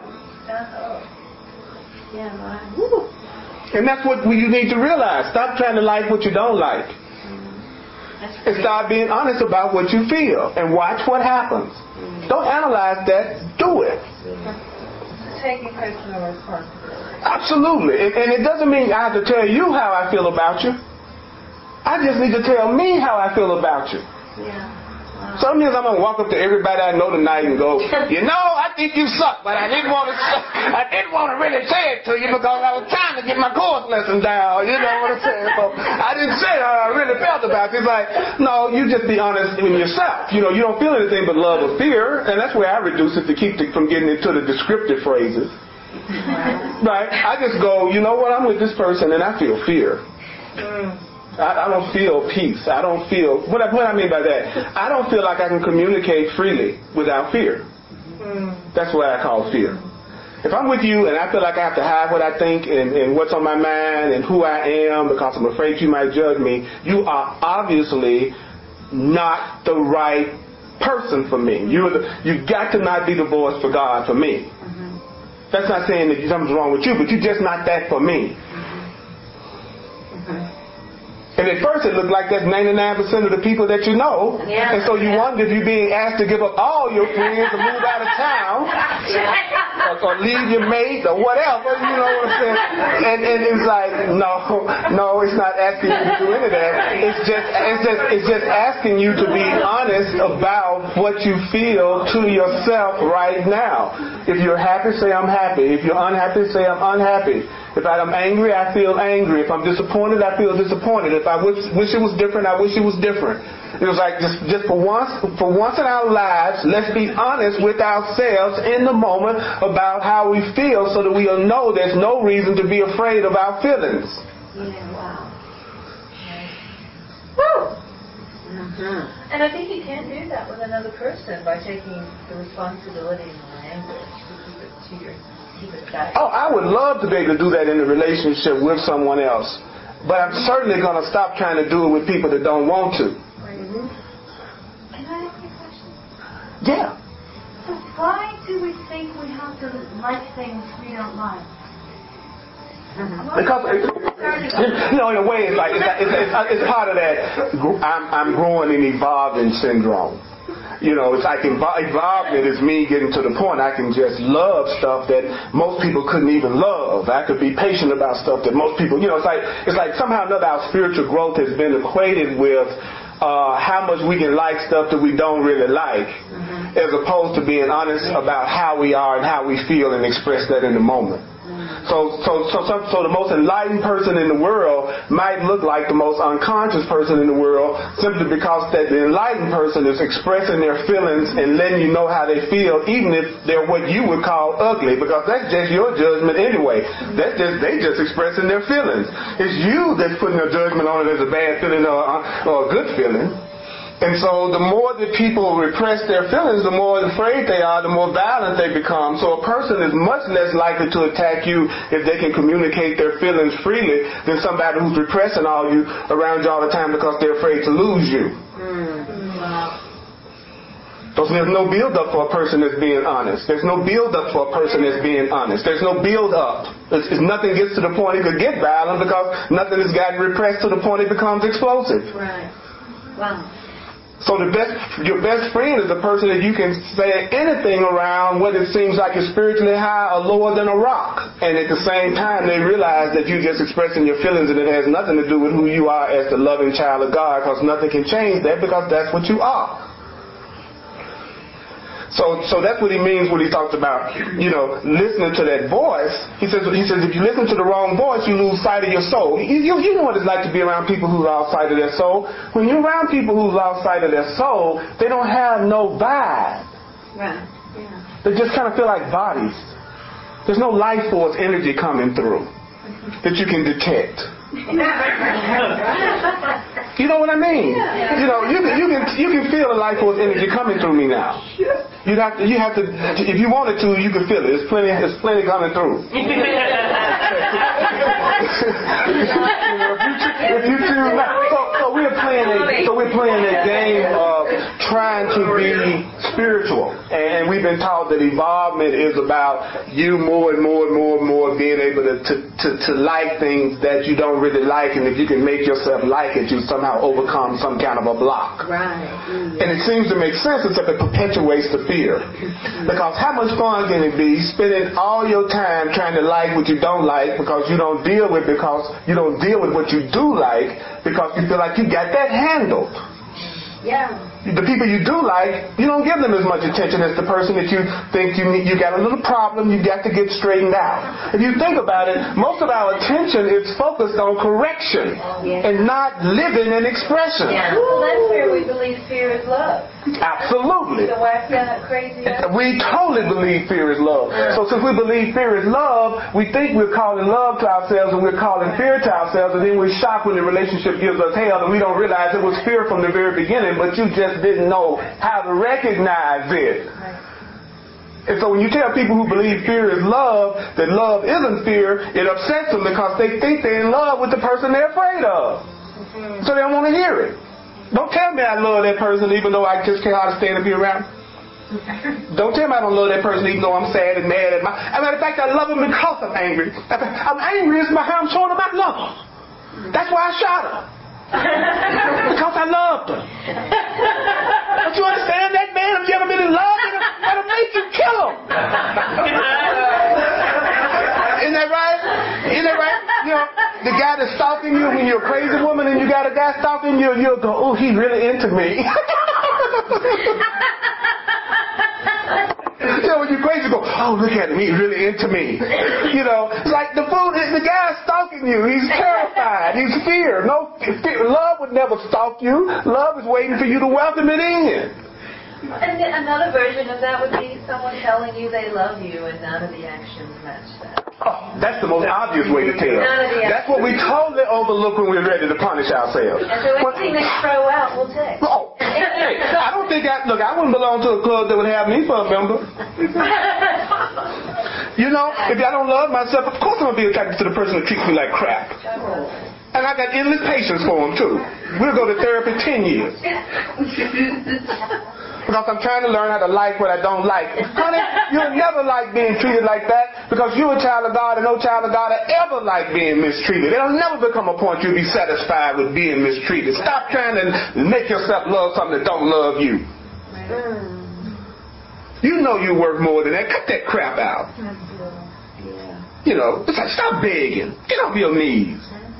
Yeah, right. And that's what you need to realize. Stop trying to like what you don't like. And start being honest about what you feel. And watch what happens. Don't analyze that. Do it. Taking personal responsibility. Absolutely. And, and it doesn't mean I have to tell you how I feel about you. I just need to tell me how I feel about you. Yeah. So that means I'm gonna walk up to everybody I know tonight and go, you know, I think you suck, but I didn't want to, I didn't want to really say it to you because I was trying to get my chorus lesson down. You know what I'm saying? So I didn't say how I really felt about it. It's like, no, you just be honest with yourself. You know, you don't feel anything but love or fear, and that's where I reduce it to keep it from getting into the descriptive phrases. Right? I just go, you know what? I'm with this person and I feel fear. I, I don't feel peace. I don't feel, what I, what I mean by that, I don't feel like I can communicate freely without fear. That's what I call fear. If I'm with you and I feel like I have to hide what I think and, and what's on my mind and who I am because I'm afraid you might judge me, you are obviously not the right person for me. You're the, you've got to not be the voice for God for me. That's not saying that something's wrong with you, but you're just not that for me. And at first it looked like that's ninety-nine percent of the people that you know. Yeah. And so you yeah. wonder if you're being asked to give up all your friends or move out of town yeah. or, or leave your mate or whatever, you know what I'm saying? And, and it's like, no, no, it's not asking you to do any of that. It's just, it's just, it's just asking you to be honest about what you feel to yourself right now. If you're happy, say I'm happy. If you're unhappy, say I'm unhappy. If I'm angry, I feel angry. If I'm disappointed, I feel disappointed. If I wish, wish it was different, I wish it was different. It was like just, just for once, for once in our lives, let's be honest with ourselves in the moment about how we feel, so that we'll know there's no reason to be afraid of our feelings. Yeah, wow. Woo! Mm-hmm. And I think you can't do that with another person by taking the responsibility and the language to keep it to your. Oh, I would love to be able to do that in a relationship with someone else. But I'm certainly going to stop trying to do it with people that don't want to. Mm-hmm. Can I ask you a question? Yeah. So why do we think we have to like things we don't like? Mm-hmm. Because, you know, in a way, it's like, it's, it's, it's, it's part of that I'm, I'm growing and evolving syndrome. You know, it's like involvement is me getting to the point I can just love stuff that most people couldn't even love. I could be patient about stuff that most people, you know, it's like it's like somehow or another our spiritual growth has been equated with uh, how much we can like stuff that we don't really like, mm-hmm. as opposed to being honest about how we are and how we feel and express that in the moment. So, so, so, so, so the most enlightened person in the world might look like the most unconscious person in the world, simply because that the enlightened person is expressing their feelings and letting you know how they feel, even if they're what you would call ugly, because that's just your judgment anyway. That's just they just expressing their feelings. It's you that's putting a judgment on it as a bad feeling or, or a good feeling. And so the more that people repress their feelings, the more afraid they are, the more violent they become. So a person is much less likely to attack you if they can communicate their feelings freely than somebody who's repressing all you around you all the time because they're afraid to lose you. Mm. Wow. So there's no build-up for a person that's being honest. There's no build-up for a person that's being honest. There's no build-up. It's, it's nothing gets to the point it could get violent because nothing has gotten repressed to the point it becomes explosive. Right. Wow. So the best, your best friend is the person that you can say anything around, whether it seems like it's spiritually high or lower than a rock. And at the same time, they realize that you're just expressing your feelings and it has nothing to do with who you are as the loving child of God, because nothing can change that, because that's what you are. So, so that's what he means when he talks about, you know, listening to that voice. He says, he says, if you listen to the wrong voice, you lose sight of your soul. You, you, you know what it's like to be around people who lost sight of their soul. When you're around people who lost sight of their soul, they don't have no vibe. Right. Yeah. They just kind of feel like bodies. There's no life force energy coming through that you can detect. You know what I mean? Yeah. You know, you can you can you can feel the life force energy coming through me now. You'd have to you have to if you wanted to, you could feel it. There's plenty there's plenty coming through. if you choose not, so, so we're playing a so we're playing a game of trying to be spiritual, and we've been taught that evolvement is about you more and more and more and more being able to to, to, to like things that you don't really like, and if you can make yourself like it, you somehow overcome some kind of a block. Right. Mm-hmm. And it seems to make sense, except it perpetuates the fear. Because how much fun can it be spending all your time trying to like what you don't like, because you don't deal with because you don't deal with what you do like, because you feel like you got that handled. Yeah. You the people you do like, you don't give them as much attention as the person that you think you need. You got a little problem, you got to get straightened out. If you think about it, most of our attention is focused on correction and not living in expression. Yeah. Well, that's where we believe fear is love. Absolutely. The whacked out, crazy. We totally believe fear is love. So since we believe fear is love, we think we're calling love to ourselves and we're calling fear to ourselves, and then we're shocked when the relationship gives us hell and we don't realize it was fear from the very beginning, but you just didn't know how to recognize it. And so when you tell people who believe fear is love that love isn't fear, it upsets them because they think they're in love with the person they're afraid of. So they don't want to hear it. Don't tell me I love that person even though I just can't how to stand and be around. Don't tell me I don't love that person even though I'm sad and mad at my. As a matter of fact, I love him because I'm angry. I'm angry is how I'm showing him I love him. That's why I shot her. Because I loved her. Don't you understand that, man? If you ever been in love, that'll make you kill him. Isn't that right? Isn't that right? You know, the guy that's stalking you when you're a crazy woman and you got a guy stalking you, you'll go, oh, he's really into me. You know, when you're crazy, you go, oh, look at him, he's really into me. You know, it's like the fool, the guy's stalking you. He's terrified. He's fear. No, fear. Love would never stalk you. Love is waiting for you to welcome it in. And another version of that would be someone telling you they love you and none of the actions match that. Oh, that's the most obvious way to tell. That's what we totally overlook when we're ready to punish ourselves. And so anything they throw out, we'll take. Oh, hey, I don't think I, look, I wouldn't belong to a club that would have me for a member. You know, if I don't love myself, of course I'm going to be attracted to the person that treats me like crap. And I got endless patience for him, too. We'll go to therapy ten years. Because I'm trying to learn how to like what I don't like. Honey, you'll never like being treated like that because you're a child of God and no child of God will ever like being mistreated. It'll never become a point you'll be satisfied with being mistreated. Stop trying to make yourself love something that don't love you. You know you worth more than that. Cut that crap out. You know, it's like stop begging. Get off your knees.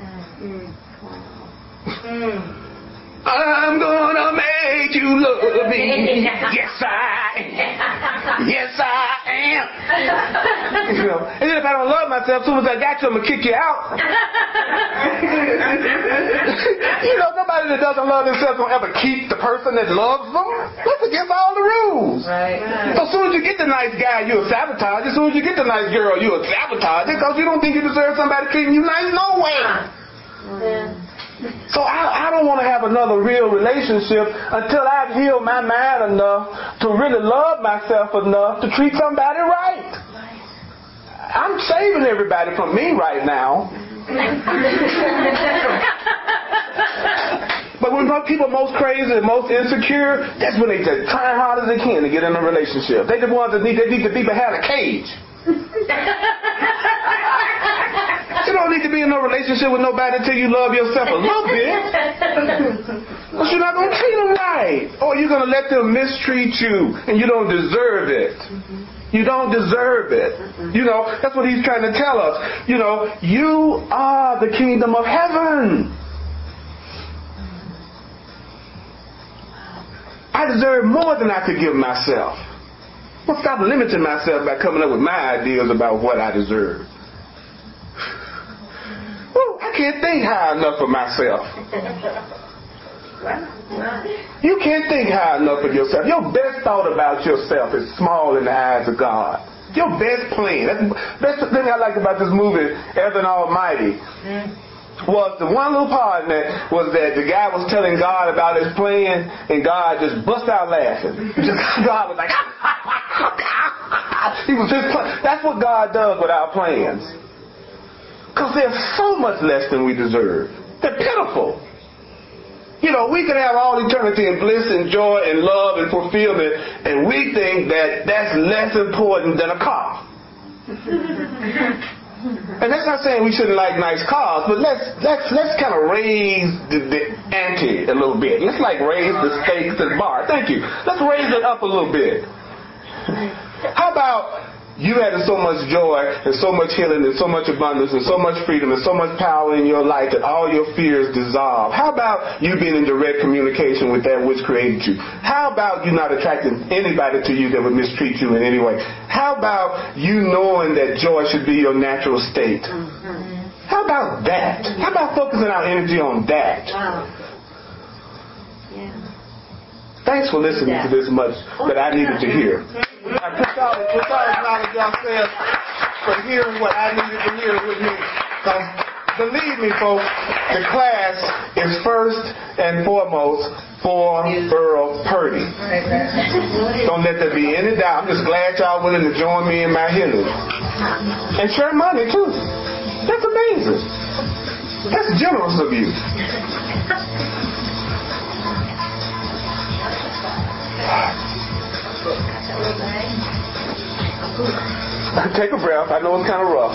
I'm gonna make you love me. Yes, I am. Yes, I am. You know, and then if I don't love myself, as soon as I got you, I'm gonna kick you out. You know, nobody that doesn't love themselves don't ever keep the person that loves them. That's against all the rules. Right. So as soon as you get the nice guy, you'll sabotage. As soon as you get the nice girl, you'll sabotage it because you don't think you deserve somebody treating you nice no way. Yeah. So I, I don't want to have another real relationship until I've healed my mind enough to really love myself enough to treat somebody right. I'm saving everybody from me right now. But when people are most crazy and most insecure, that's when they just try hard as they can to get in a relationship. They the ones that need, they need to be behind a cage. You don't need to be in no relationship with nobody until you love yourself a little bit. But you're not going to treat them right. Or you're going to let them mistreat you and you don't deserve it. You don't deserve it. You know, that's what he's trying to tell us. You know, you are the kingdom of heaven. I deserve more than I could give myself. Well, stop limiting myself by coming up with my ideas about what I deserve. Well, I can't think high enough of myself. You can't think high enough of yourself. Your best thought about yourself is small in the eyes of God. Your best plan. That's, that's the thing I like about this movie, Evan Almighty. Was the one little part in that was that the guy was telling God about his plan and God just bust out laughing. Just, God was like, he was just, that's what God does with our plans. Because they're so much less than we deserve. They're pitiful. You know, we could have all eternity in bliss and joy and love and fulfillment, and we think that that's less important than a car. And that's not saying we shouldn't like nice cars, but let's let's let's kind of raise the, the ante a little bit. Let's like raise the stakes to the bar. Thank you. Let's raise it up a little bit. How about you had so much joy and so much healing and so much abundance and so much freedom and so much power in your life that all your fears dissolve. How about you being in direct communication with that which created you? How about you not attracting anybody to you that would mistreat you in any way? How about you knowing that joy should be your natural state? How about that? How about focusing our energy on that? Thanks for listening to this much that I needed to hear. I put y'all, put y'all acknowledge yourselves for hearing what I needed to hear with me. Because believe me, folks, the class is first and foremost for Earl Purdy. Don't let there be any doubt. I'm just glad y'all willing to join me in my healing. And share money, too. That's amazing. That's generous of you. Take a breath. I know it's kind of rough.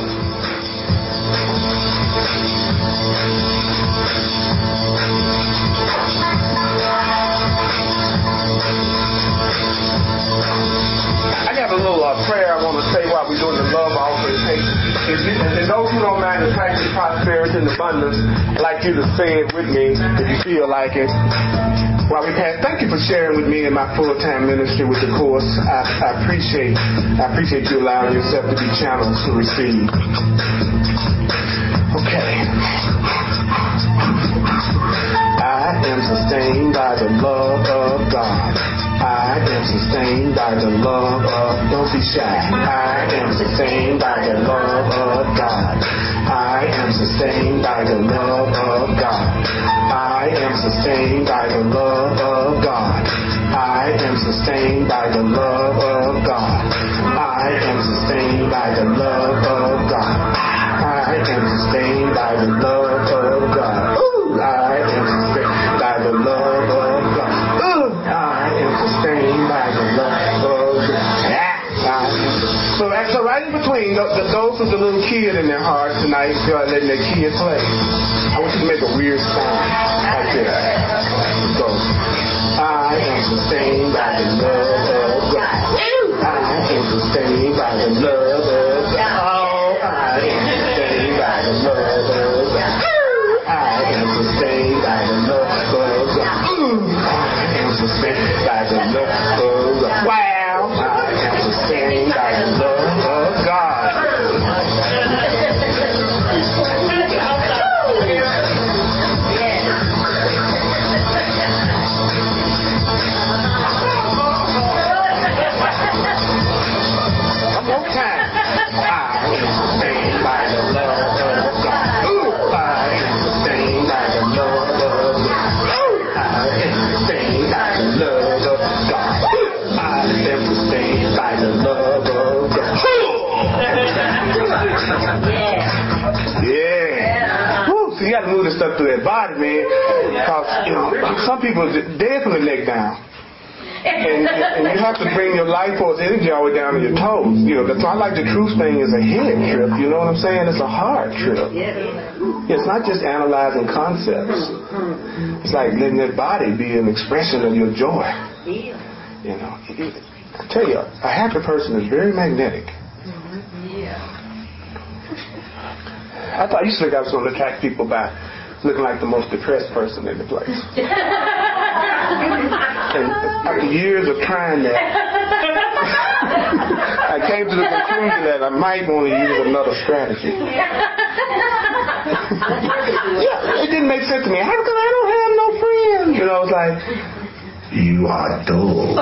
I got a little uh, prayer I want to say while we're doing the love offering. If you, and those who don't mind attracting prosperity and abundance, I'd like you to say it with me if you feel like it. While we pass, thank you for sharing with me in my full-time ministry with the course. I, I appreciate I appreciate you allowing yourself to be channeled to receive. Okay. I am sustained by the love of God. I am sustained by the love of, don't be shy. I am sustained by the love of God. I am sustained by the love of God. I am sustained by the love of God. I am sustained by the love of God. I am sustained by the love of God. I am sustained by the love of God. Ooh, I am sustained by the love of God. Ooh, I am sustained by the love of God. Ah, so, so right in between, those with the little kid in their heart tonight, you are letting their kid play. I want you to make a weird sound like this. So, I am sustained by the love of God. I am sustained by the love of God. Oh, I am sustained by the love of God. I am sustained by the love of God. I am sustained by the love of God. Wow! I am sustained by the love of God. One more time. I am sustained by the love of God. I am sustained by the love of God. I am sustained by the love of God. I am sustained by the love of God. Yeah. Woo, so you got to move this stuff through that body, man. Because you know, some people are dead from the neck down. And, and you have to bring your life force energy all the way down to your toes. You know, that's why I like the truth thing is a head trip. You know what I'm saying? It's a heart trip. It's not just analyzing concepts. It's like letting that body be an expression of your joy. You know, I tell you, a happy person is very magnetic. I thought I used to think I was going to attract people by looking like the most depressed person in the place. And after years of trying that, I came to the conclusion that I might want to use another strategy. Yeah, it didn't make sense to me. How come I don't have no friends? You know, it's like, you are dull.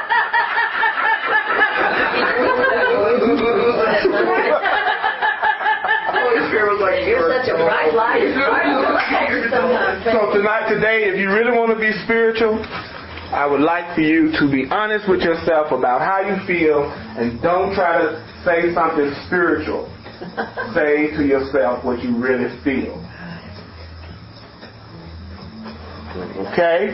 You're such a bright light. So tonight, today, if you really want to be spiritual, I would like for you to be honest with yourself about how you feel, and don't try to say something spiritual. Say to yourself what you really feel. Okay?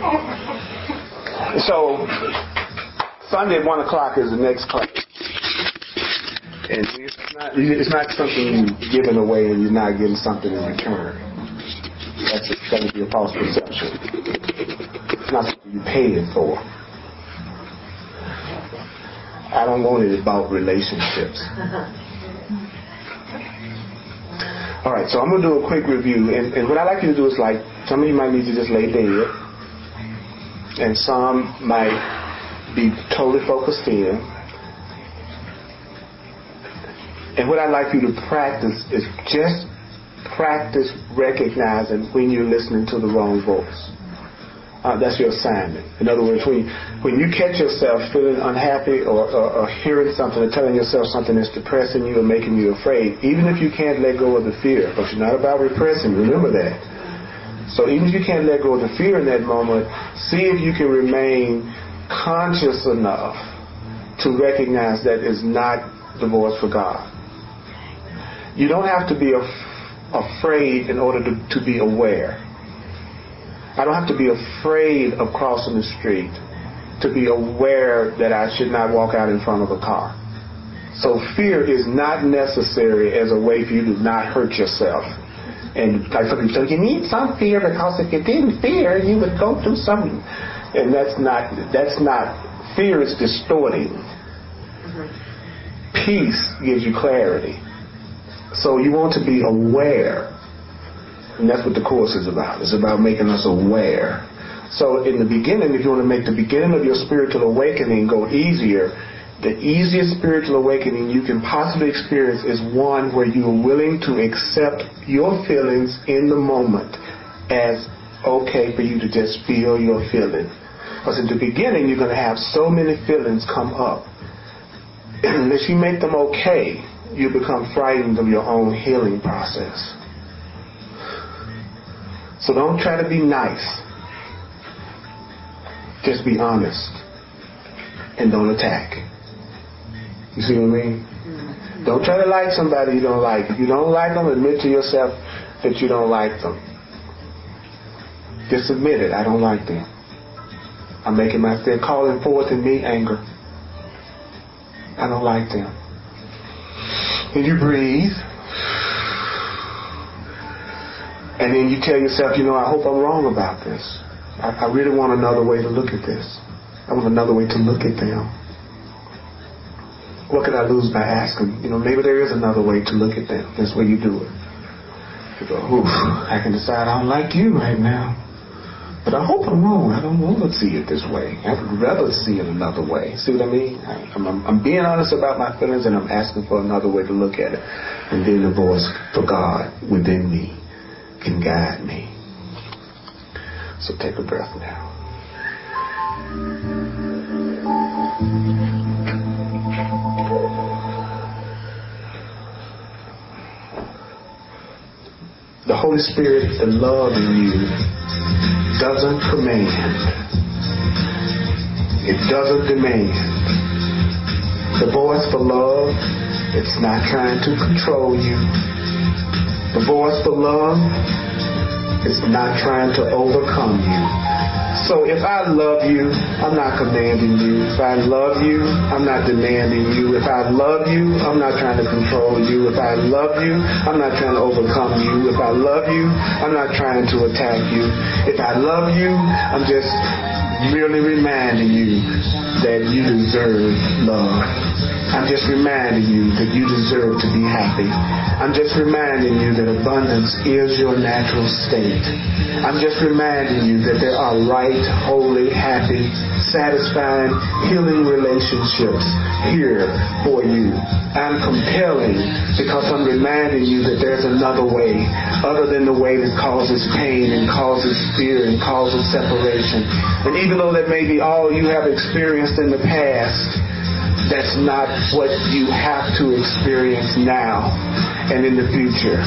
So, Sunday at one o'clock is the next class. And it's not, it's not something you're giving away and you're not getting something in return. That's going to be a false perception. It's not something you paid for. I don't want it about relationships. All right, so I'm going to do a quick review. And, and what I'd like you to do is, like, some of you might need to just lay dead. And some might be totally focused in. And what I'd like you to practice is just practice recognizing when you're listening to the wrong voice. Uh, that's your assignment. In other words, when you, when you catch yourself feeling unhappy or, or, or hearing something or telling yourself something that's depressing you or making you afraid, even if you can't let go of the fear, because you're not about repressing, remember that. So even if you can't let go of the fear in that moment, see if you can remain conscious enough to recognize that is not the voice for God. You don't have to be af- afraid in order to, to be aware. I don't have to be afraid of crossing the street to be aware that I should not walk out in front of a car. So fear is not necessary as a way for you to not hurt yourself. And like some people say, you need some fear because if you didn't fear, you would go through something. And that's not, that's not, fear is distorting. Peace gives you clarity. So you want to be aware. And that's what the course is about. It's about making us aware. So in the beginning, if you want to make the beginning of your spiritual awakening go easier, the easiest spiritual awakening you can possibly experience is one where you are willing to accept your feelings in the moment as okay for you to just feel your feeling. Because in the beginning, you're going to have so many feelings come up. Unless you make them okay, you become frightened of your own healing process. So don't try to be nice. Just be honest. And don't attack. You see what I mean? Mm-hmm. Don't try to like somebody you don't like. If you don't like them, admit to yourself that you don't like them. Just admit it. I don't like them. I'm making my, they're calling forth in me anger. I don't like them. And you breathe. And then you tell yourself, you know, I hope I'm wrong about this. I, I really want another way to look at this. I want another way to look at them. What could I lose by asking? You know, maybe there is another way to look at them. That's where you do it. You go, oof, I can decide I don't like you right now. But I hope I'm wrong. I don't want to see it this way. I would rather see it another way. See what I mean? I, I'm, I'm, I'm being honest about my feelings and I'm asking for another way to look at it. And then the voice for God within me can guide me. So take a breath now. The Holy Spirit, the love in you, doesn't command. It doesn't demand. The voice for love, it's not trying to control you. The voice for love is not trying to overcome you. So if I love you, I'm not commanding you. If I love you, I'm not demanding you. If I love you, I'm not trying to control you. If I love you, I'm not trying to overcome you. If I love you, I'm not trying to attack you. If I love you, I'm just merely reminding you that you deserve love. I'm just reminding you that you deserve to be happy. I'm just reminding you that abundance is your natural state. I'm just reminding you that there are right, holy, happy, satisfying, healing relationships here for you. I'm compelling because I'm reminding you that there's another way other than the way that causes pain and causes fear and causes separation. And even though that may be all you have experienced in the past, that's not what you have to experience now and in the future.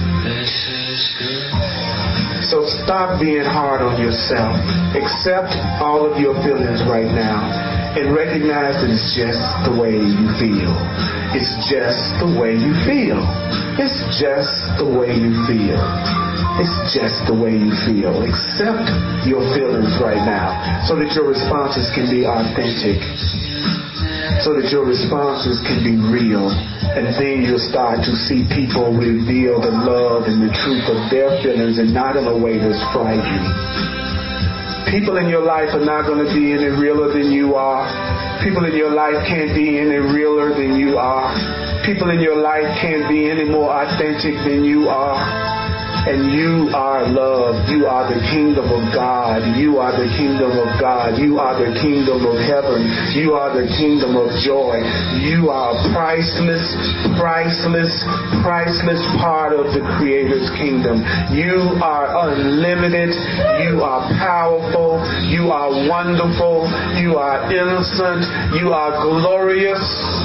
So stop being hard on yourself. Accept all of your feelings right now and recognize that it's just the way you feel. It's just the way you feel. It's just the way you feel. It's just the way you feel. Accept your feelings right now so that your responses can be authentic. So that your responses can be real. And then you'll start to see people reveal the love and the truth of their feelings and not in a way that's frightening. People in your life are not going to be any realer than you are. People in your life can't be any realer than you are. People in your life can't be any more authentic than you are. And you are love. You are the kingdom of God. You are the kingdom of God. You are the kingdom of heaven. You are the kingdom of joy. You are a priceless, priceless, priceless part of the Creator's kingdom. You are unlimited. You are powerful. You are wonderful. You are innocent. You are glorious.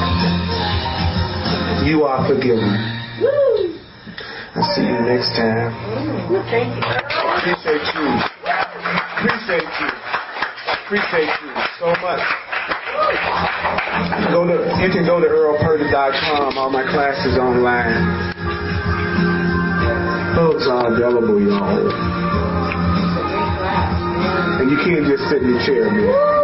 You are forgiven. I'll see you next time. Thank you. Appreciate you. Appreciate you. Appreciate you so much. Go to, you can go to earl purdy dot com. All my classes online. Hugs are available, y'all. And you can't just sit in the chair, man.